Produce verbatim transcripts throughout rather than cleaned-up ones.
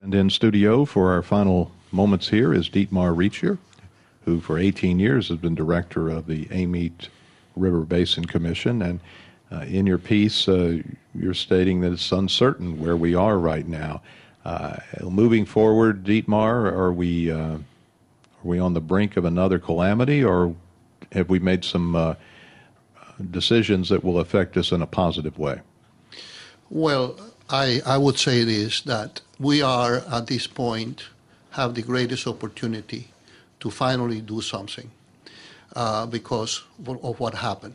And in studio for our final moments here is Dietmar Rietscher, who for eighteen years has been director of the Amite River Basin Commission. And uh, in your piece, uh, you're stating that it's uncertain where we are right now. Uh, moving forward, Dietmar, are we uh, are we on the brink of another calamity, or have we made some uh, decisions that will affect us in a positive way? Well, I, I would say this, that we are at this point have the greatest opportunity to finally do something uh, because of what happened.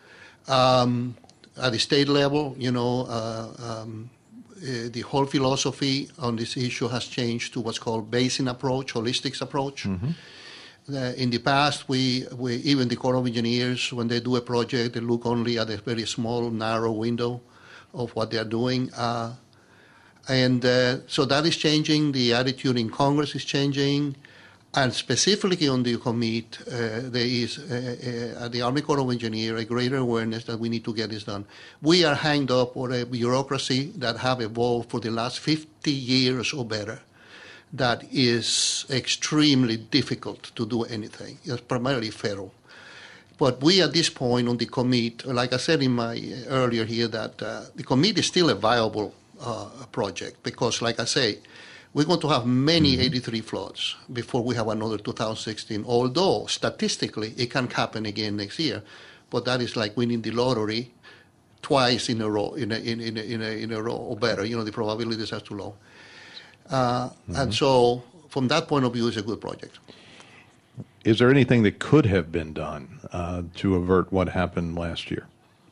Um, at the state level, you know, uh, um, uh, the whole philosophy on this issue has changed to what's called basin approach, holistic approach. Mm-hmm. Uh, in the past, we, we even the Corps of Engineers, when they do a project, they look only at a very small, narrow window of what they're doing. Uh, and uh, so that is changing. The attitude in Congress is changing. And specifically on the commit, uh, there is, uh, uh, at the Army Corps of Engineers, a greater awareness that we need to get this done. We are hanged up on a bureaucracy that have evolved for the last fifty years or better that is extremely difficult to do anything. It's primarily federal. But we at this point on the commit, like I said in my earlier here, that uh, the commit is still a viable uh, project because, like I say, we're going to have many mm-hmm. eighty-three floods before we have another two thousand sixteen, although statistically it can happen again next year. But that is like winning the lottery twice in a row, in a, in, in, a, in, a, in a row or better. You know, the probabilities are too low. Uh, mm-hmm. And so from that point of view, it's a good project. Is there anything that could have been done uh, to avert what happened last year?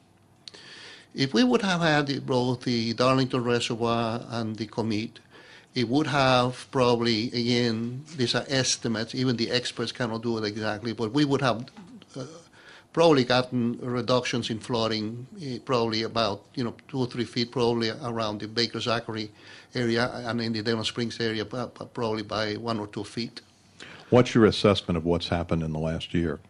If we would have had both the Darlington Reservoir and the commit, it would have probably, again, these are estimates, even the experts cannot do it exactly, but we would have uh, probably gotten reductions in flooding, uh, probably about, you know, two or three feet probably around the Baker-Zachary area and in the Delano Springs area, probably by one or two feet. What's your assessment of what's happened in the last year?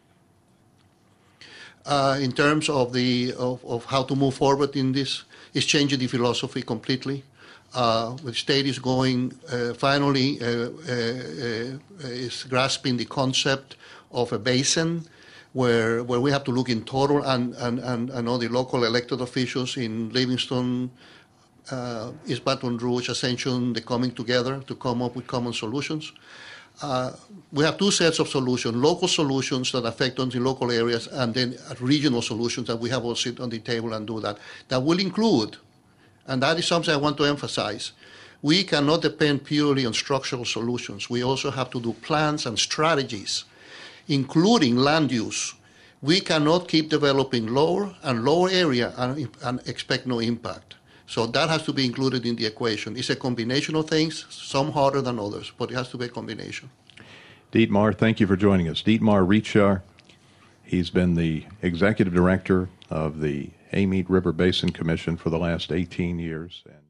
Uh, in terms of the of, of how to move forward in this, it's changing the philosophy completely. Uh, the state is going, uh, finally, uh, uh, uh, is grasping the concept of a basin where where we have to look in total, and, and, and, and all the local elected officials in Livingston, uh, East Baton Rouge, Ascension, they're coming together to come up with common solutions. Uh, we have two sets of solutions, local solutions that affect on the local areas, and then regional solutions that we have all sit on the table and do that. That will include, and that is something I want to emphasize, we cannot depend purely on structural solutions. We also have to do plans and strategies, including land use. We cannot keep developing lower and lower area and, and expect no impact. So that has to be included in the equation. It's a combination of things, some harder than others, but it has to be a combination. Dietmar, thank you for joining us. Dietmar Rietscher, he's been the executive director of the Amite River Basin Commission for the last eighteen years.